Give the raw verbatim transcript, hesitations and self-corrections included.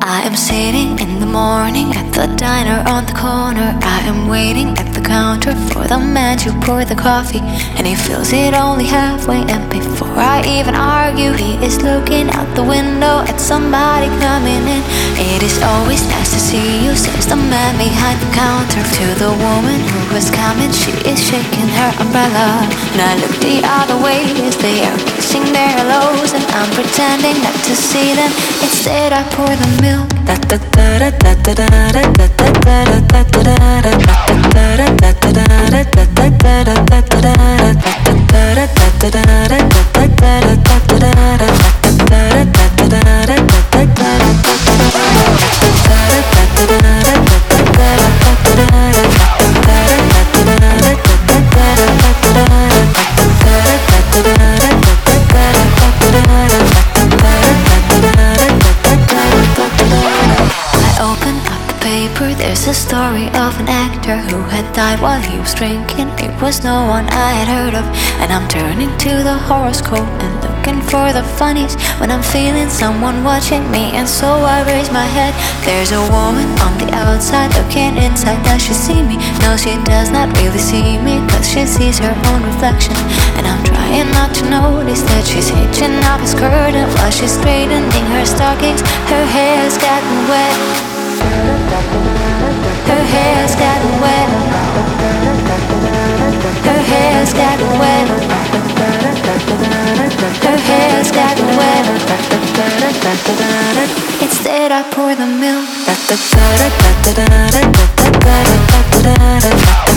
I am sitting in the morning at the diner on the corner. I am waiting at the counter for the man to pour the coffee, and he fills it only halfway. And before I even argue, he is looking out the window at somebody coming in. It is always nice to see you, says the man behind the counter. To the woman who was coming, she is shaking her umbrella, and I look the other way as they are kissing their hellos, and I'm pretending not to see them. Instead I pour the milk. There's a story of an actor who had died while he was drinking. It was no one I had heard of, and I'm turning to the horoscope and looking for the funnies when I'm feeling someone watching me, and so I raise my head. There's a woman on the outside looking inside. Does she see me? No, she does not really see me, cause she sees her own reflection, and I'm trying not to notice that she's hitching up his curtain while she's straightening her stockings. Her hair's gotten wet. Her hair's gotten wet. Her hair's gotten wet. Her hair's gotten wet. Instead I pour the milk.